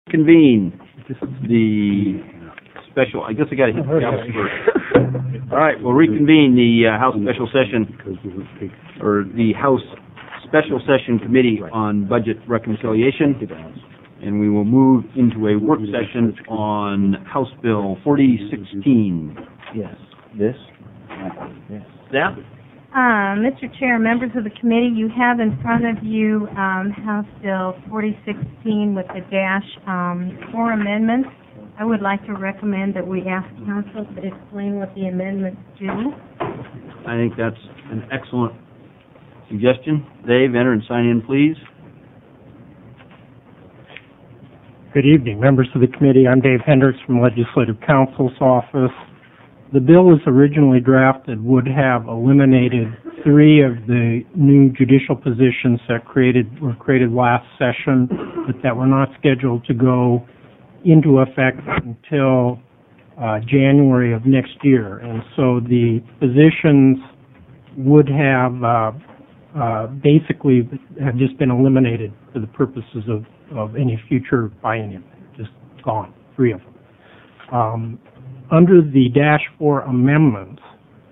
Convene the special, I guess I gotta hit the gavel first. All right, we'll reconvene the House Special Session, or the House Special Session Committee on Budget Reconciliation, and we will move into a work session on House Bill 4016. Yes. This? Yes. Staff? Mr. Chair, members of the committee, you have in front of you House Bill 4016 with the dash 4 amendments. I would like to recommend that we ask council to explain what the amendments do. I think that's an excellent suggestion. Dave, enter and sign in, please. Good evening, members of the committee. I'm Dave Hendricks from Legislative Counsel's office. The bill as originally drafted would have eliminated 3 of the new judicial positions that were created last session, but that were not scheduled to go into effect until January of next year. And so the positions would have basically have just been eliminated for the purposes of any future biennium. Just gone, 3 of them. Under the Dash 4 amendments,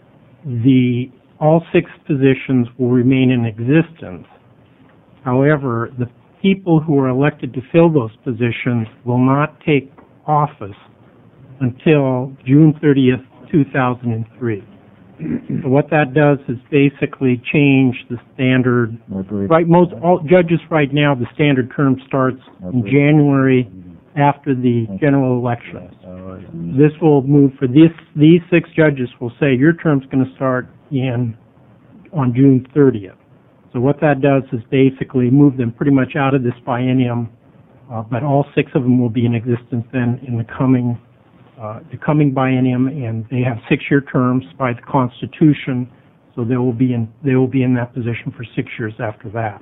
all 6 positions will remain in existence. However, the people who are elected to fill those positions will not take office until June 30th, 2003. So what that does is basically change the standard. Right, all judges right now, the standard term starts in January after the general election. This will move for these 6 judges will say your term's going to start on June 30th. So what that does is basically move them pretty much out of this biennium, but all 6 of them will be in existence then in the coming biennium, and they have 6-year terms by the Constitution, so they will be in that position for 6 years after that.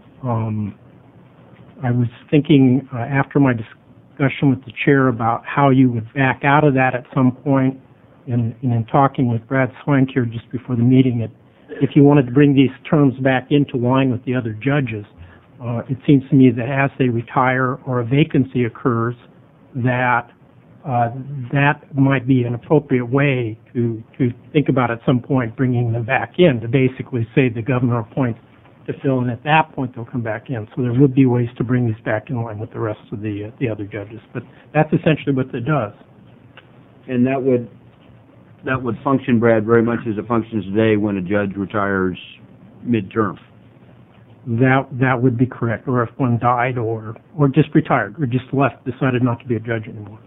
I was thinking after my discussion with the chair about how you would back out of that at some point, and in talking with Brad Swank here just before the meeting, if you wanted to bring these terms back into line with the other judges, it seems to me that as they retire or a vacancy occurs, that might be an appropriate way to think about at some point bringing them back in, to basically say the governor appoints to fill, and at that point they'll come back in. So there would be ways to bring these back in line with the rest of the other judges. But that's essentially what it does. And that would function, Brad, very much as it functions today when a judge retires midterm. That would be correct, or if one died or just retired or just decided not to be a judge anymore.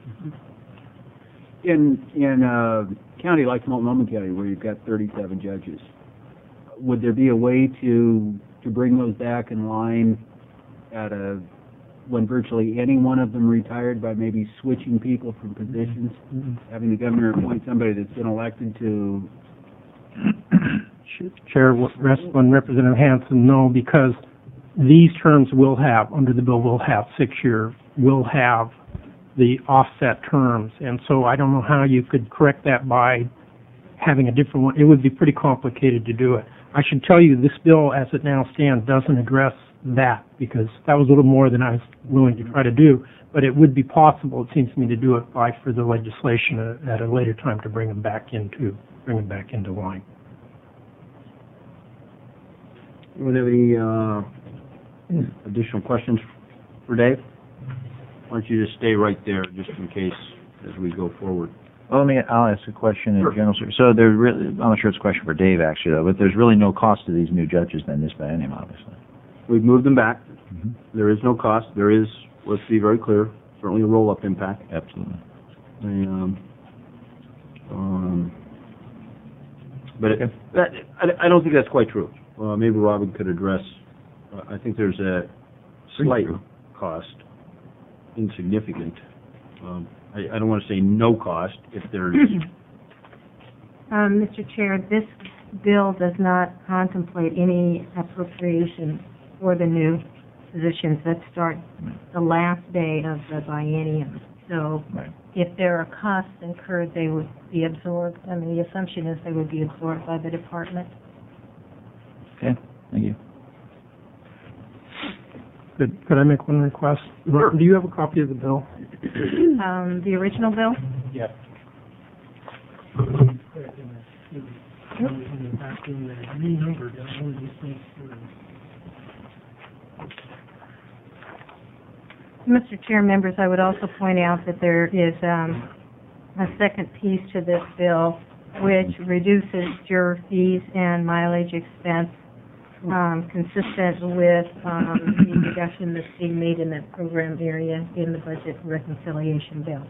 In a county like Multnomah County, where you've got 37 judges, would there be a way to bring those back in line when virtually any one of them retired, by maybe switching people from positions, having the governor appoint somebody that's been elected to? Chair Westland, Representative Hanson, no, because these terms under the bill will have 6-year, will have the offset terms, and so I don't know how you could correct that by having a different one. It would be pretty complicated to do it. I should tell you, this bill, as it now stands, doesn't address that, because that was a little more than I was willing to try to do, but it would be possible, it seems to me, to do it by further legislation at a later time to bring them back into line. Anyone have any additional questions for Dave? Why don't you just stay right there, just in case, as we go forward. Well, I'll ask a question in general. So I'm not sure it's a question for Dave, actually, though, but there's really no cost to these new judges then, this biennium, obviously. We've moved them back. Mm-hmm. There is no cost. There is, let's be very clear, certainly a roll-up impact. Absolutely. But I don't think that's quite true. Maybe Robin could address. I think there's a slight cost, insignificant. I don't want to say no cost if there's. Mr. Chair, this bill does not contemplate any appropriation for the new positions that start the last day of the biennium. So if there are costs incurred, they would be absorbed. The assumption is they would be absorbed by the department. Okay, thank you. Could I make one request? Sure. Do you have a copy of the bill? The original bill? Yes. Mr. Chair, members, I would also point out that there is a second piece to this bill which reduces juror fees and mileage expense consistent with the reduction that's being made in that program area in the budget reconciliation bill.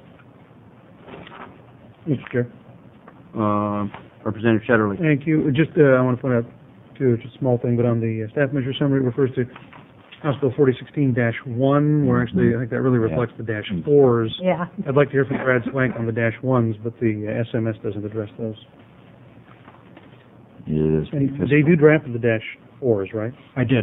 Mr. Chair. Representative Shetterly. Thank you. Just, I want to point out, too, just a small thing, but on the staff measure summary, it refers to House Bill 4016-1, where actually I think that really reflects the -4s. Yeah. I'd like to hear from Brad Swank on the -1s, but the SMS doesn't address those. It is. And Dave, you drafted the -4s, right? I did.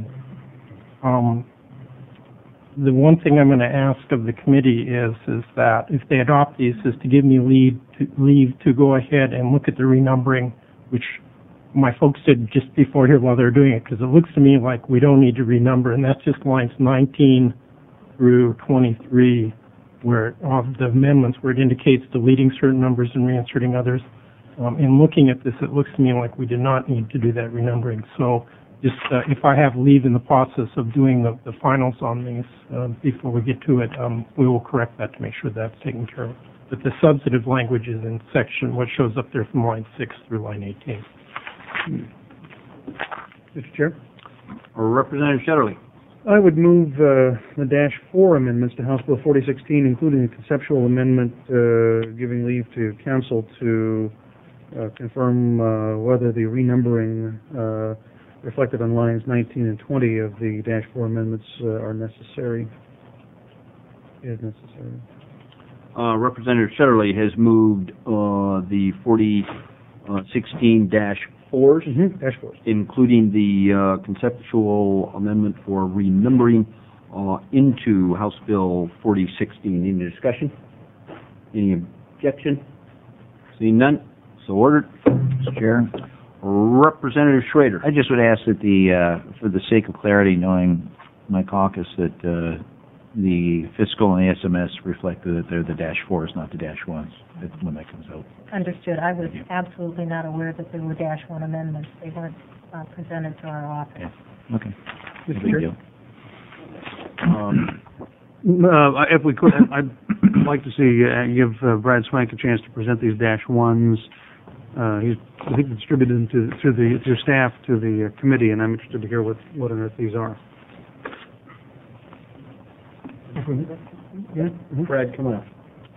The one thing I'm going to ask of the committee is that if they adopt these, is to give me leave to go ahead and look at the renumbering, which my folks did just before here while they're doing it, because it looks to me like we don't need to renumber, and that's just lines 19 through 23, where of the amendments where it indicates deleting certain numbers and reinserting others. In looking at this, it looks to me like we did not need to do that renumbering. So just if I have leave in the process of doing the finals on these before we get to it, we will correct that to make sure that's taken care of. But the substantive language is in section, what shows up there from line 6 through line 18. Mr. Chair? Representative Shetterly. I would move the -4 amendments to House Bill 4016, including a conceptual amendment giving leave to council to confirm whether the renumbering reflected on lines 19 and 20 of the -4 amendments are necessary. Is necessary. Representative Shetterly has moved the 4016-4s, -4s. including the conceptual amendment for renumbering into House Bill 4016. Any discussion? Any objection? Seeing none, so ordered. Mr. Chair, Representative Schrader. I just would ask that for the sake of clarity, knowing my caucus, that the fiscal and the SMS reflected that they're the -4s, not the -1s, when that comes out. Understood. I was absolutely not aware that there were -1 amendments. They weren't presented to our office. Yeah. Okay. Mr. No big Chair? deal. If we could, I'd like to see give Brad Swank a chance to present these -1s. He's, I think, distributed them to your staff, to the committee, and I'm interested to hear what on earth these are. Yeah? Brad, come on.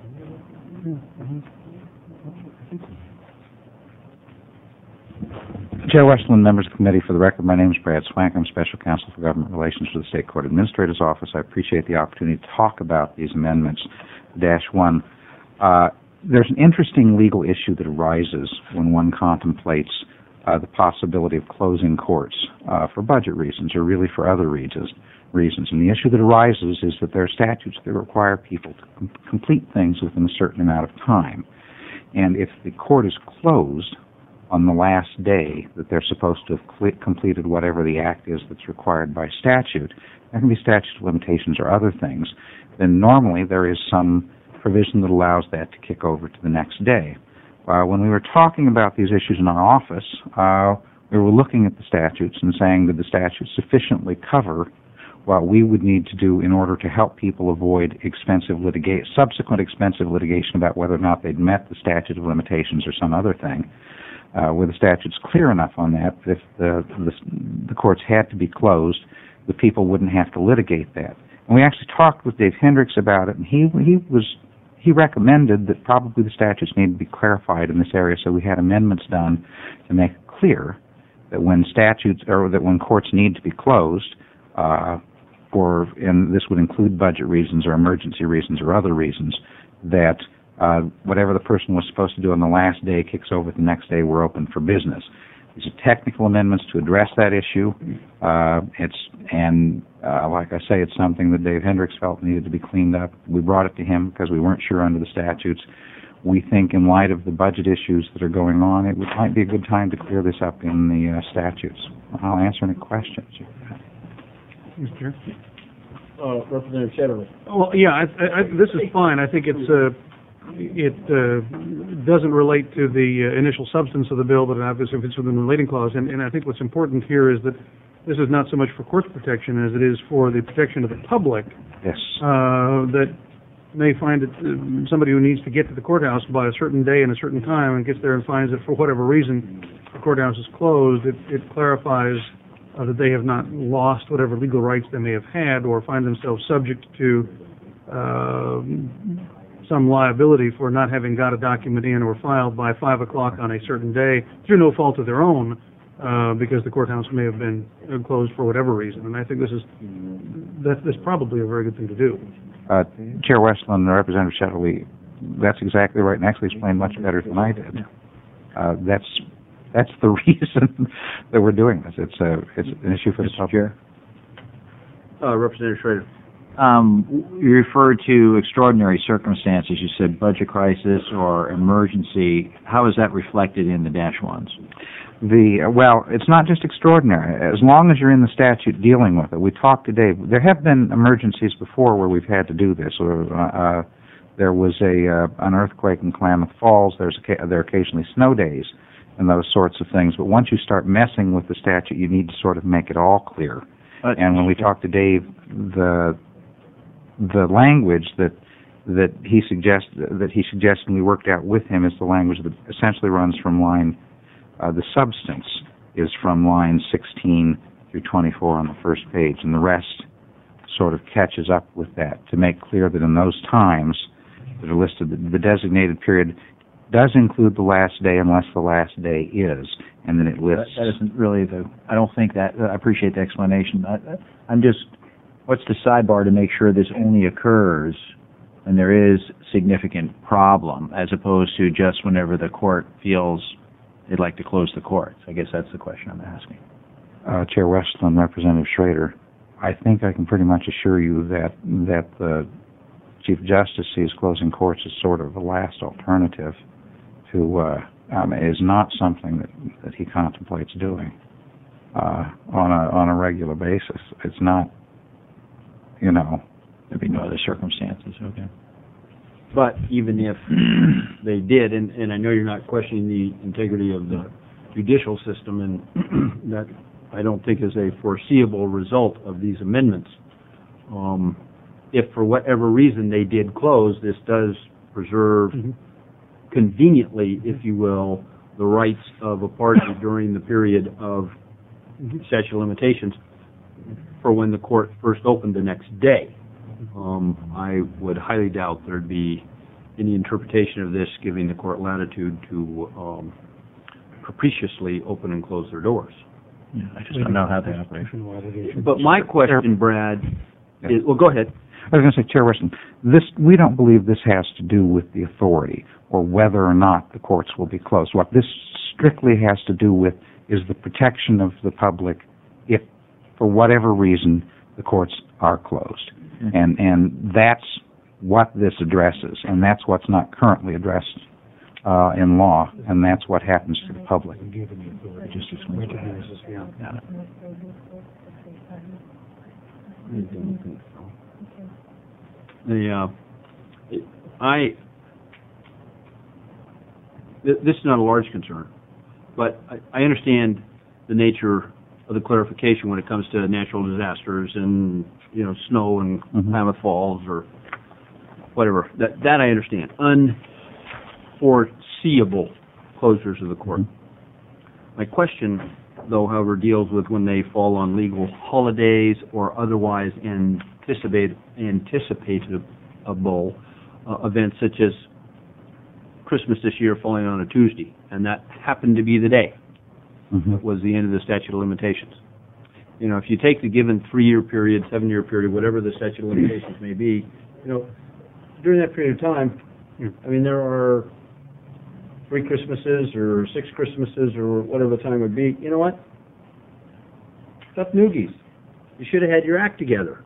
Chair Westerland, members of the committee, for the record, my name is Brad Swank. I'm Special Counsel for Government Relations for the State Court Administrator's Office. I appreciate the opportunity to talk about these amendments. -1. There's an interesting legal issue that arises when one contemplates the possibility of closing courts for budget reasons or really for other reasons. And the issue that arises is that there are statutes that require people to complete things within a certain amount of time. And if the court is closed on the last day that they're supposed to have completed whatever the act is that's required by statute, there can be statute of limitations or other things, then normally there is some provision that allows that to kick over to the next day. When we were talking about these issues in our office, we were looking at the statutes and saying that the statutes sufficiently cover what we would need to do in order to help people avoid subsequent expensive litigation about whether or not they'd met the statute of limitations or some other thing. Where the statute's clear enough on that, if the courts had to be closed, the people wouldn't have to litigate that. And we actually talked with Dave Hendricks about it, and he recommended that probably the statutes need to be clarified in this area, so we had amendments done to make it clear that when courts need to be closed, and this would include budget reasons or emergency reasons or other reasons, that whatever the person was supposed to do on the last day kicks over the next day, we're open for business. These are technical amendments to address that issue. Like I say, it's something that Dave Hendricks felt needed to be cleaned up. We brought it to him because we weren't sure under the statutes. We think in light of the budget issues that are going on, it might be a good time to clear this up in the statutes. I'll answer any questions. Mr. Chair? Representative Shetterly. Well, yeah, this is fine. I think it doesn't relate to the initial substance of the bill, but obviously if it's within the relating clause. And I think what's important here is that this is not so much for court protection as it is for the protection of the public. Yes. That may find it somebody who needs to get to the courthouse by a certain day and a certain time and gets there and finds that for whatever reason the courthouse is closed. It clarifies that they have not lost whatever legal rights they may have had or find themselves subject to some liability for not having got a document in or filed by 5 o'clock on a certain day through no fault of their own, because the courthouse may have been closed for whatever reason. And I think that's probably a very good thing to do. Chair Westland and Representative Shetterly, that's exactly right, and actually explained much better than I did. That's the reason that we're doing this. It's an issue for the public. Representative Schrader. You referred to extraordinary circumstances. You said budget crisis or emergency. How is that reflected in the -1s? Well, it's not just extraordinary. As long as you're in the statute dealing with it. We talked today. There have been emergencies before where we've had to do this. There was an earthquake in Klamath Falls. There are occasionally snow days and those sorts of things. But once you start messing with the statute, you need to sort of make it all clear. And when we talked to Dave, the language that he suggested and we worked out with him is the language that essentially runs from line. The substance is from line 16 through 24 on the first page, and the rest sort of catches up with that to make clear that in those times that are listed, the designated period does include the last day unless the last day is, and then it lists. That isn't really I don't think that, I appreciate the explanation. I'm just, what's the sidebar to make sure this only occurs when there is significant problem, as opposed to just whenever the court feels they'd like to close the courts? I guess that's the question I'm asking. Chair Westland, Representative Schrader, I think I can pretty much assure you that the Chief Justice sees closing courts as sort of a last alternative to is not something that he contemplates doing on a regular basis. It's not, There'd be no other circumstances, okay. But even if they did, and I know you're not questioning the integrity of the judicial system, and that I don't think is a foreseeable result of these amendments, if for whatever reason they did close, this does preserve conveniently, if you will, the rights of a party during the period of statute of limitations for when the court first opened the next day. I would highly doubt there'd be any interpretation of this giving the court latitude to capriciously open and close their doors. Yeah, I just don't know how they operate. But my question, Brad, is, well, go ahead. I was going to say, Chair Weston, we don't believe this has to do with the authority or whether or not the courts will be closed. What this strictly has to do with is the protection of the public if, for whatever reason, the courts are closed. And that's what this addresses, and that's what's not currently addressed in law, and that's what happens to the public. Just explain that. This is not a large concern, but I understand the nature of the clarification when it comes to natural disasters and snow and Klamath Falls or whatever. That I understand. Unforeseeable closures of the court. My question, though, however, deals with when they fall on legal holidays or otherwise anticipatable events, such as Christmas this year falling on a Tuesday, and that happened to be the day. That was the end of the statute of limitations. If you take the given 3-year period, 7-year period, whatever the statute of limitations may be, during that period of time, there are 3 Christmases or 6 Christmases or whatever the time would be. You know what? Tough noogies. You should have had your act together.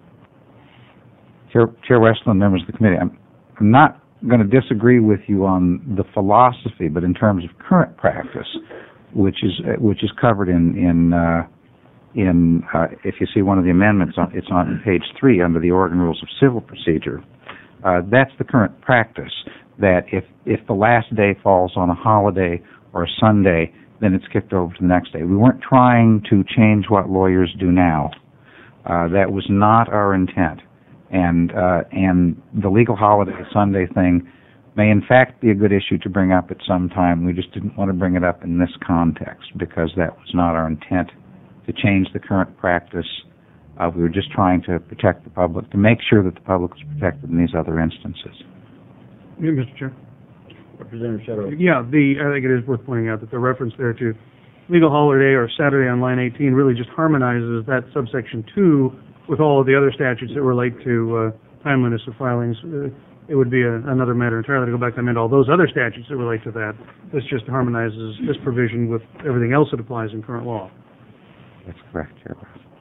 Chair Westland, members of the committee, I'm not going to disagree with you on the philosophy, but in terms of current practice, which is covered in if you see one of the amendments, it's on page 3 under the Oregon Rules of Civil Procedure. That's the current practice, that if the last day falls on a holiday or a Sunday, then it's kicked over to the next day. We weren't trying to change what lawyers do now. That was not our intent. And the legal holiday Sunday thing may in fact be a good issue to bring up at some time. We just didn't want to bring it up in this context because that was not our intent to change the current practice. We were just trying to protect the public, to make sure that the public was protected in these other instances. Yeah, Mr. Chair. Representative Shetterly. Yeah, I think it is worth pointing out that the reference there to legal holiday or Saturday on line 18 really just harmonizes that subsection 2 with all of the other statutes that relate to timeliness of filings. It would be another matter entirely to go back and amend all those other statutes that relate to that. This just harmonizes this provision with everything else that applies in current law. That's correct, Chair.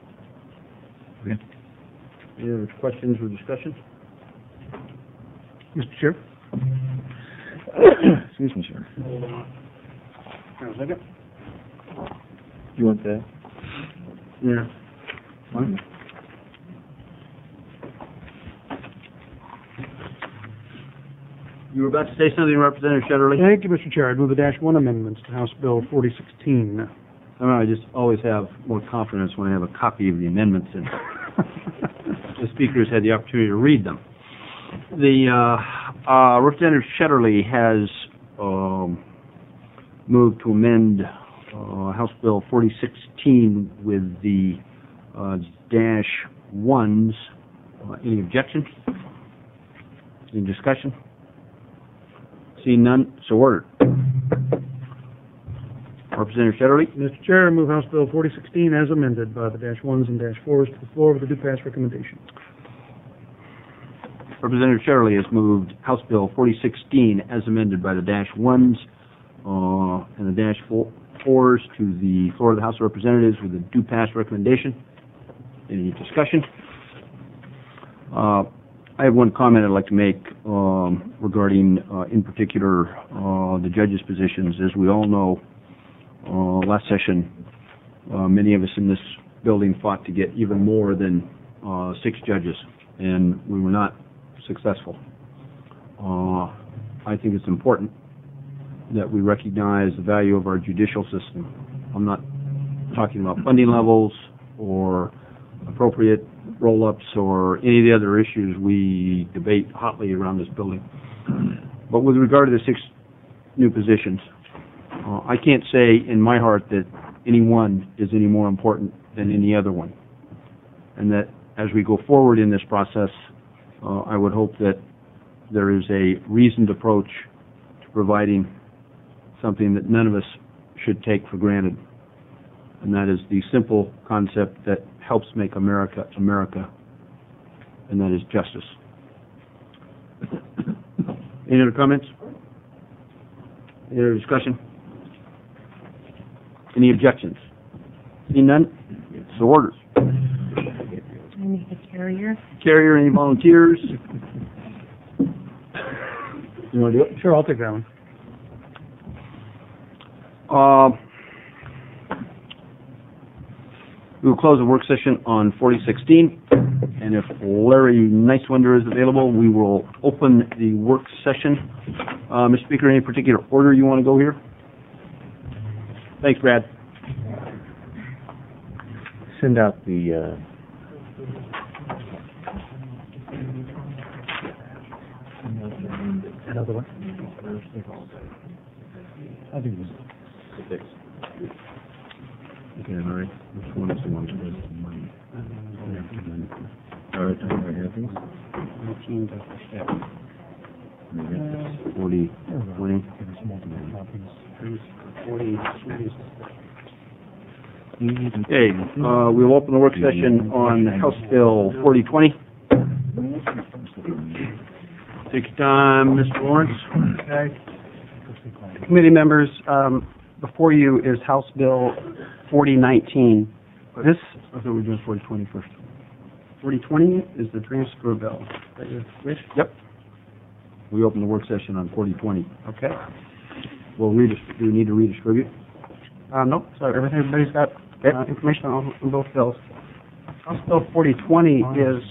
Any other questions or discussion? Mr. Chair? Excuse me, sir. Hang on a second. You want that? Yeah. Fine. You were about to say something, Representative Shetterly? Thank you, Mr. Chair. I'd move the Dash 1 amendments to House Bill 4016. I just always have more confidence when I have a copy of the amendments and the speakers had the opportunity to read them. The Representative Shetterly has moved to amend House Bill 4016 with the Dash 1s. Any objection? Any discussion? Seeing none, so ordered. Representative Shetterly. Mr. Chair, I move House Bill 4016 as amended by the Dash 1s and Dash 4s to the floor with a due pass recommendation. Representative Shetterly has moved House Bill 4016 as amended by the Dash 1s and the Dash 4s to the floor of the House of Representatives with a due pass recommendation. Any discussion? I have one comment I'd like to make regarding, in particular, the judges' positions. As we all know, last session, many of us in this building fought to get even more than 6 judges, and we were not successful. I think it's important that we recognize the value of our judicial system. I'm not talking about funding levels or appropriate roll-ups or any of the other issues we debate hotly around this building. But with regard to the 6 new positions, I can't say in my heart that any one is any more important than any other one. And that as we go forward in this process, I would hope that there is a reasoned approach to providing something that none of us should take for granted. And that is the simple concept that helps make America, America, and that is justice. Any other comments? Any other discussion? Any objections? Seeing none? So orders. I need a carrier. Carrier, any volunteers? You want to do it? Sure, I'll take that one. We will close the work session on 4016, and if Larry Nicewender is available, we will open the work session. Mr. Speaker, any particular order you want to go here? Thanks, Brad. Send out the, another one? I think it's 6. Okay, Larry, which one is the one that has the money? All right, I have these. 40, 20. Okay, we'll open the work session on House Bill 4020. Take your time, Mr. Lawrence. Okay. Committee members, before you is House Bill 4019. This, I thought we were doing 4020 first. 4020 is the transfer bill. Is that your wish? Yep. We open the work session on 4020. Okay. Do we need to redistribute? Nope. So everybody's got information on both bills. House Bill 4020 is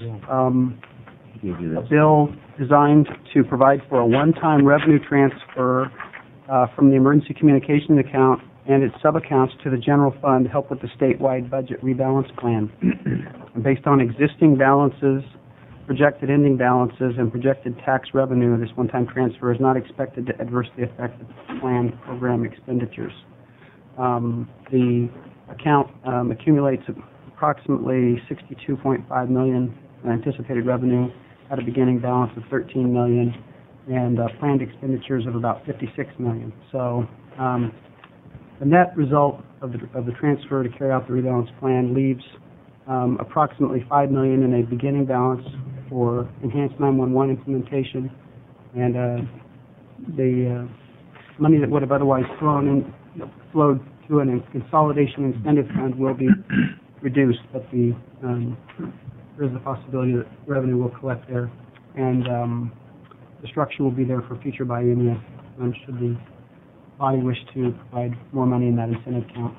a bill designed to provide for a one-time revenue transfer from the emergency communications account and its sub-accounts to the general fund to help with the statewide budget rebalance plan. And based on existing balances, projected ending balances, and projected tax revenue, this one-time transfer is not expected to adversely affect the planned program expenditures. The account accumulates approximately $62.5 million in anticipated revenue at a beginning balance of $13 million and planned expenditures of about $56 million. So the net result of the transfer to carry out the rebalance plan leaves approximately $5 million in a beginning balance for enhanced 911 implementation, and the money that would have otherwise flowed to a consolidation incentive fund will be reduced, but there is the possibility that revenue will collect there, and the structure will be there for future biennia should the body wish to provide more money in that incentive account.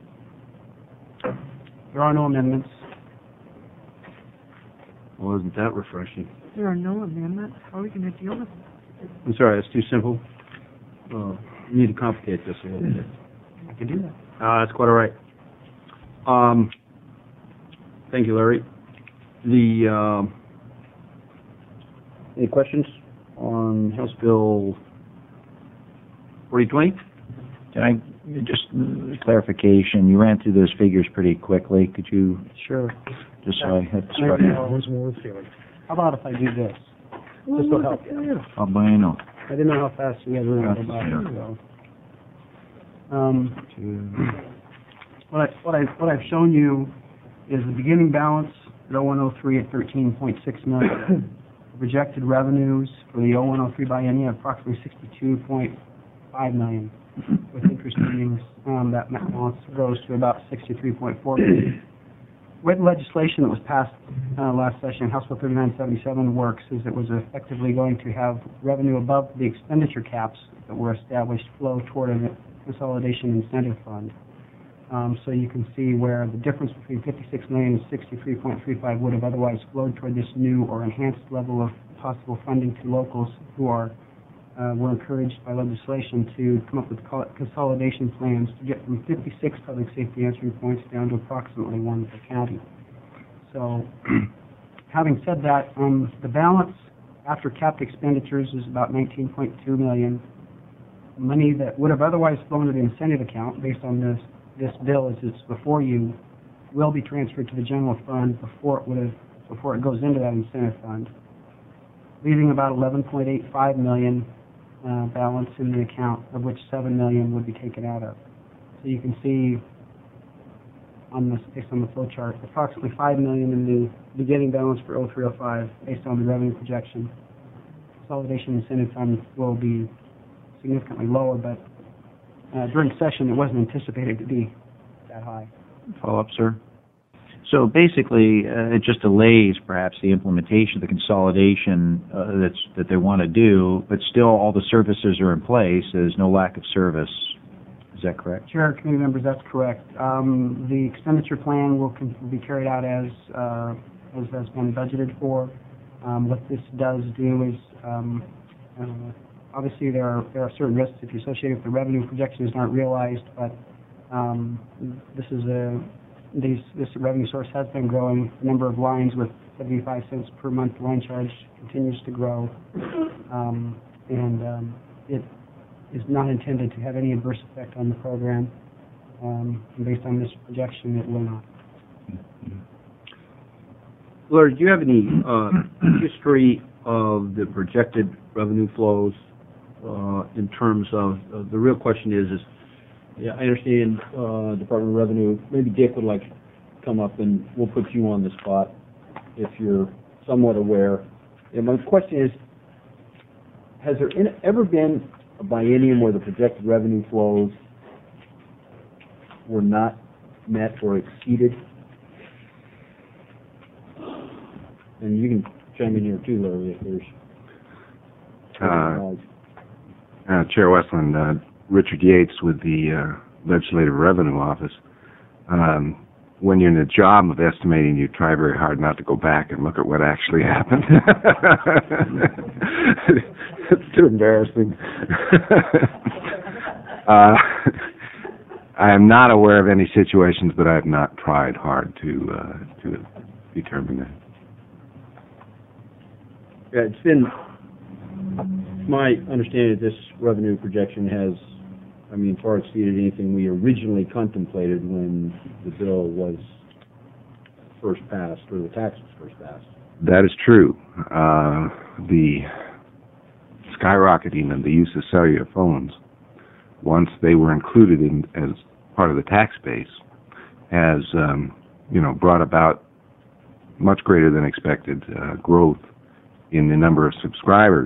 There are no amendments. Well, isn't that refreshing? There are no amendments. How are we going to deal with it? I'm sorry, that's too simple. You need to complicate this a little bit. I can do that. That's quite all right. Thank you, Larry. Any questions on House Bill 4020? Can I, just clarification, you ran through those figures pretty quickly. Could you, Sure. just so I had to start? How about if I do this? This will help. Oh, bueno. I didn't know how fast you guys were going to go about it. So, what I've shown you is the beginning balance at 0103 at $13.6 million. The projected revenues for the 0103 biennium approximately $62.5 million. With interest earnings, that balance grows to about $63.4 million. The way the legislation that was passed last session, House Bill 3977, works is it was effectively going to have revenue above the expenditure caps that were established flow toward a consolidation incentive fund. So you can see where the difference between $56 million and $63.35 would have otherwise flowed toward this new or enhanced level of possible funding to locals who were encouraged by legislation to come up with consolidation plans to get from 56 public safety answering points down to approximately one per county. So, having said that, the balance after capped expenditures is about $19.2 million. Money that would have otherwise flown to the incentive account based on this bill as it's before you will be transferred to the general fund before it goes into that incentive fund, leaving about $11.85 million balance in the account, of which $7 million would be taken out of. So you can see based on the flow chart, approximately $5 million in the beginning balance for 0305 based on the revenue projection. Consolidation incentive fund will be significantly lower, but during session it wasn't anticipated to be that high. Follow up, sir. So basically, it just delays perhaps the implementation of the consolidation that they want to do, but still all the services are in place. There's no lack of service. Is that correct? Chair, committee members, that's correct. The expenditure plan will be carried out as has been budgeted for. What this does do is, obviously there are certain risks if you associate with the revenue projections aren't realized, but this revenue source has been growing. The number of lines with 75 cents per month line charge continues to grow, and it is not intended to have any adverse effect on the program. And based on this projection, it will not. Larry, do you have any history of the projected revenue flows in terms of the real question is yeah, I understand Department of Revenue. Maybe Dick would like to come up and we'll put you on the spot if you're somewhat aware. And my question is, has there ever been a biennium where the projected revenue flows were not met or exceeded? And you can chime in here too, Larry, if there's... Chair Westland, Richard Yates with the Legislative Revenue Office. when you're in the job of estimating, you try very hard not to go back and look at what actually happened. It's too embarrassing. I am not aware of any situations, but I have not tried hard to determine that. Yeah, it's been my understanding that this revenue projection has, far exceeded anything we originally contemplated when the bill was first passed, or the tax was first passed. That is true. The skyrocketing of the use of cellular phones, once they were included in as part of the tax base, has brought about much greater than expected growth in the number of subscribers.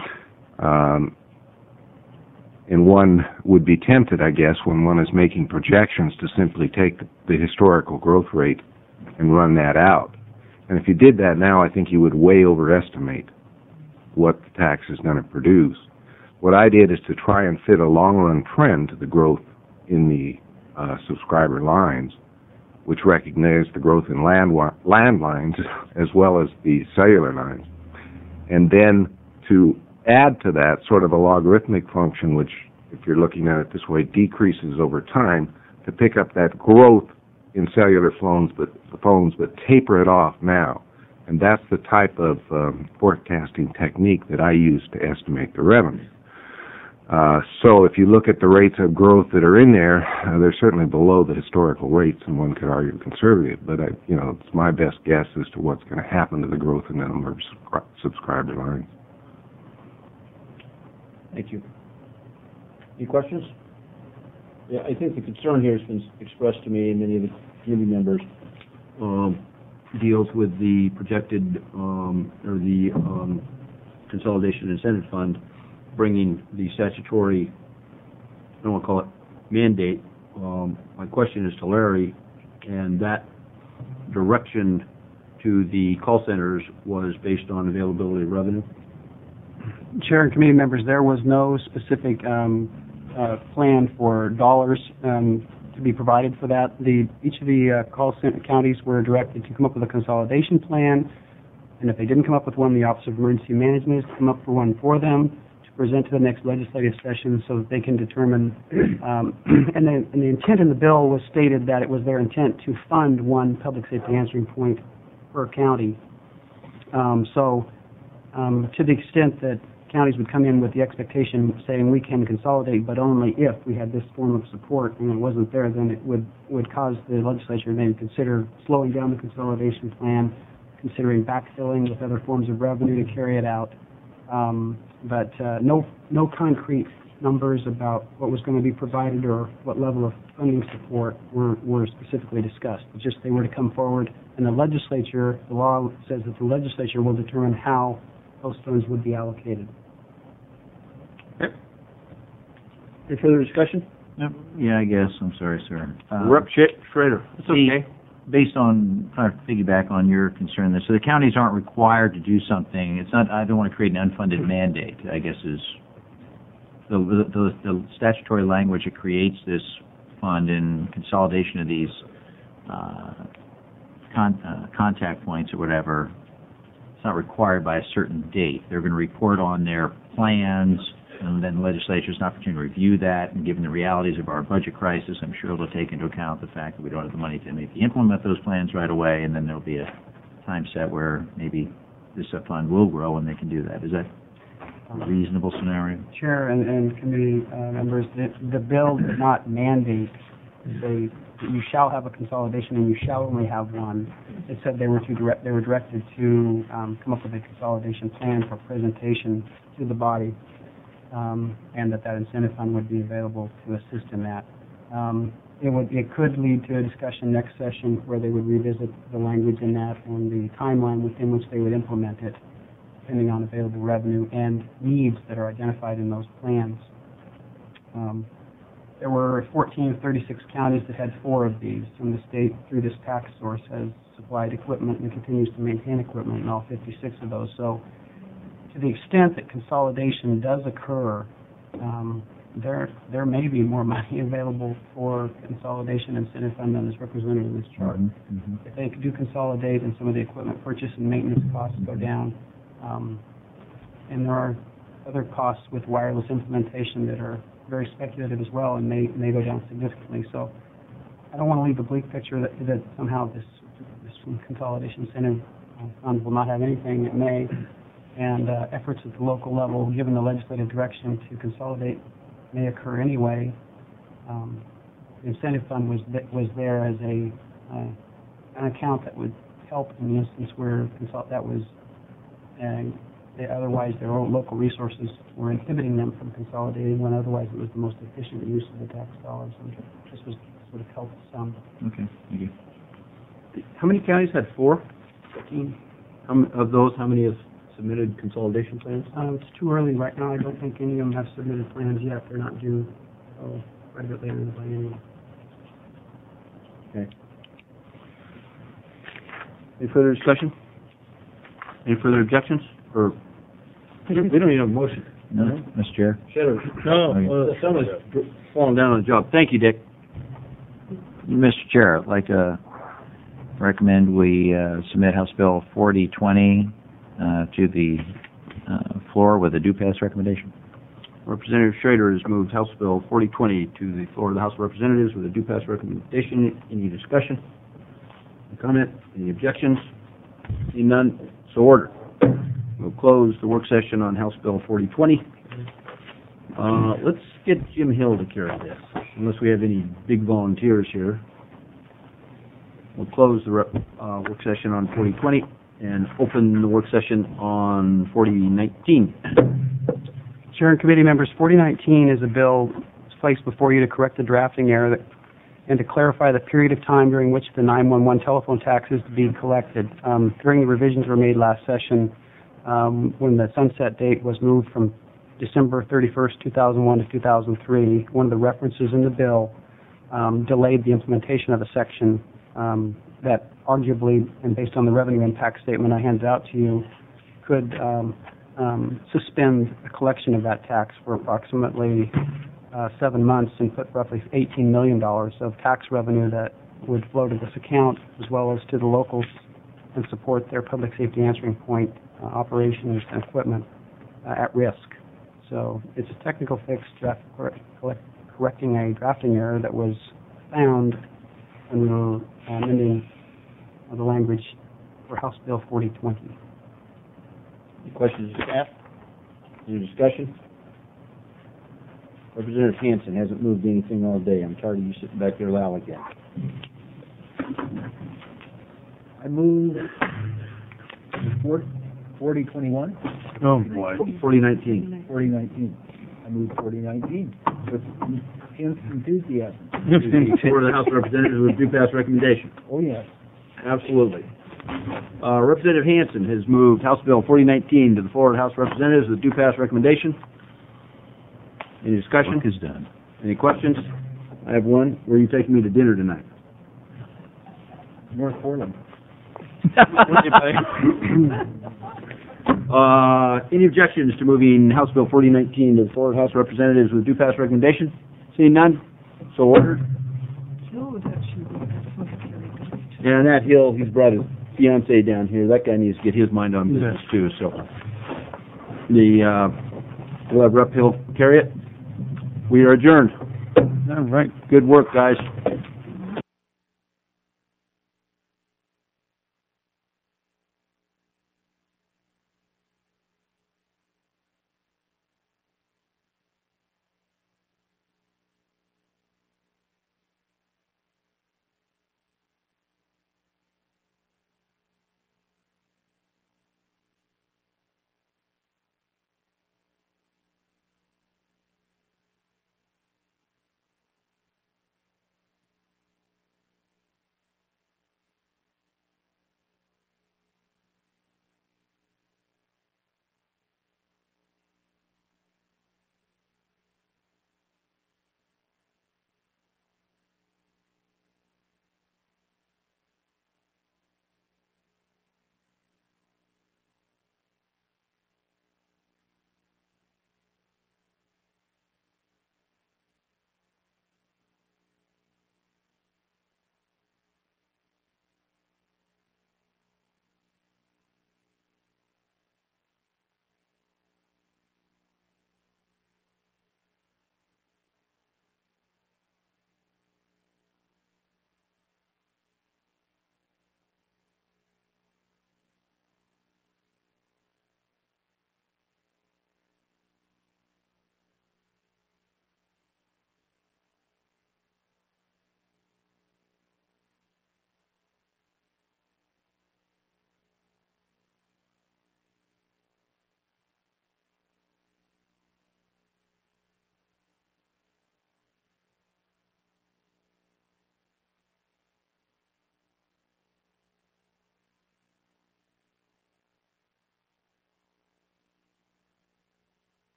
And one would be tempted, I guess, when one is making projections, to simply take the historical growth rate and run that out. And if you did that now, I think you would way overestimate what the tax is going to produce. What I did is to try and fit a long-run trend to the growth in the subscriber lines, which recognize the growth in landlines as well as the cellular lines. And then to add to that sort of a logarithmic function, which, if you're looking at it this way, decreases over time, to pick up that growth in cellular phones, but taper it off now. And that's the type of forecasting technique that I use to estimate the revenue. So if you look at the rates of growth that are in there, they're certainly below the historical rates, and one could argue conservative. But it's my best guess as to what's going to happen to the growth in the number of subscriber lines. Thank you. Any questions? Yeah, I think the concern here has been expressed to me and many of the committee members, deals with the projected, Consolidation Incentive Fund, bringing the statutory, I don't want to call it mandate. My question is to Larry, and that direction to the call centers was based on availability of revenue? Chair and committee members, there was no specific plan for dollars to be provided for that. Each of the call center counties were directed to come up with a consolidation plan, and if they didn't come up with one, the Office of Emergency Management has come up with one for them to present to the next legislative session so that they can determine. And the intent in the bill was stated that it was their intent to fund one public safety answering point per county. To the extent that counties would come in with the expectation saying we can consolidate, but only if we had this form of support, and it wasn't there, then it would cause the legislature to maybe consider slowing down the consolidation plan, considering backfilling with other forms of revenue to carry it out. But no concrete numbers about what was going to be provided or what level of funding support were specifically discussed. It's just they were to come forward, and the legislature, the law says that the legislature will determine how those funds would be allocated. Okay. Any further discussion? Yeah, I guess. I'm sorry, sir. Rep. Schrader. It's okay. Based on, trying to piggyback on your concern there, so the counties aren't required to do something. It's not, I don't want to create an unfunded mandate, I guess, is the statutory language that creates this fund and consolidation of these contact points or whatever. It's not required by a certain date. They're going to report on their plans, and then the legislature has an opportunity to review that, and given the realities of our budget crisis, I'm sure it'll take into account the fact that we don't have the money to maybe implement those plans right away, and then there'll be a time set where maybe this fund will grow and they can do that. Is that a reasonable scenario? Chair and committee members, the bill did not mandate that you shall have a consolidation and you shall only have one. It said they were directed to come up with a consolidation plan for presentation to the body, and that incentive fund would be available to assist in that. It could lead to a discussion next session where they would revisit the language in that and the timeline within which they would implement it, depending on available revenue and needs that are identified in those plans. There were 14 of 36 counties that had 4 of these, and the state, through this tax source, has supplied equipment and continues to maintain equipment in all 56 of those. So to the extent that consolidation does occur, there may be more money available for consolidation incentive fund than is represented in this chart. If they do consolidate and some of the equipment purchase and maintenance costs go down, and there are other costs with wireless implementation that are very speculative as well and may go down significantly. So I don't want to leave a bleak picture that somehow this consolidation incentive fund will not have anything. It may, and efforts at the local level, given the legislative direction to consolidate, may occur anyway. The incentive fund was there as an account that would help in the instance where that was otherwise their own local resources were inhibiting them from consolidating when otherwise it was the most efficient use of the tax dollars. And this was sort of helped some. Okay, thank you. How many counties had 4? 15. Of those, how many have submitted consolidation plans? It's too early right now. I don't think any of them have submitted plans yet. They're not due quite a bit later in the biennium. Okay. Any further discussion? Any further objections? Or we don't even have a motion. No, Mr. Chair. Someone's falling down on the job. Thank you, Dick. Mr. Chair, I'd like to recommend we submit House Bill 4020 to the floor with a do pass recommendation. Representative Schrader has moved House Bill 4020 to the floor of the House of Representatives with a do pass recommendation. Any discussion? Any comment? Any objections? Seeing none, so ordered. We'll close the work session on House Bill 4020. Let's get Jim Hill to carry this, unless we have any big volunteers here. We'll close the work session on 4020 and open the work session on 4019. Chair and committee members, 4019 is a bill placed before you to correct the drafting error and to clarify the period of time during which the 911 telephone tax is to be collected. During the revisions were made last session, when the sunset date was moved from December 31st, 2001 to 2003, one of the references in the bill delayed the implementation of a section that arguably, and based on the revenue impact statement I handed out to you, could suspend the collection of that tax for approximately 7 months and put roughly $18 million of tax revenue that would flow to this account as well as to the locals and support their public safety answering point operations and equipment at risk. So it's a technical fix correcting a drafting error that was found when we were amending the language for House Bill 4020. Any questions of staff? Any discussion? Representative Hanson hasn't moved anything all day. I'm tired of you sitting back there lollygagging. I move 4021? Oh, boy. 4019. 4019. I move 4019 with enthusiasm. For the House of Representatives with due pass recommendation. Oh, yes. Absolutely. Representative Hanson has moved House Bill 4019 to the floor of the House of Representatives with due pass recommendation. Any discussion? Work is done. Any questions? I have one. Where are you taking me to dinner tonight? North Portland. Any objections to moving House Bill 4019 to the floor of the House of Representatives with due pass recommendation? Seeing none, so ordered. Yeah, and that Hill, he's brought his fiancée down here. That guy needs to get his mind on business too. So we'll have Rep. Hill carry it. We are adjourned. All right. Good work, guys.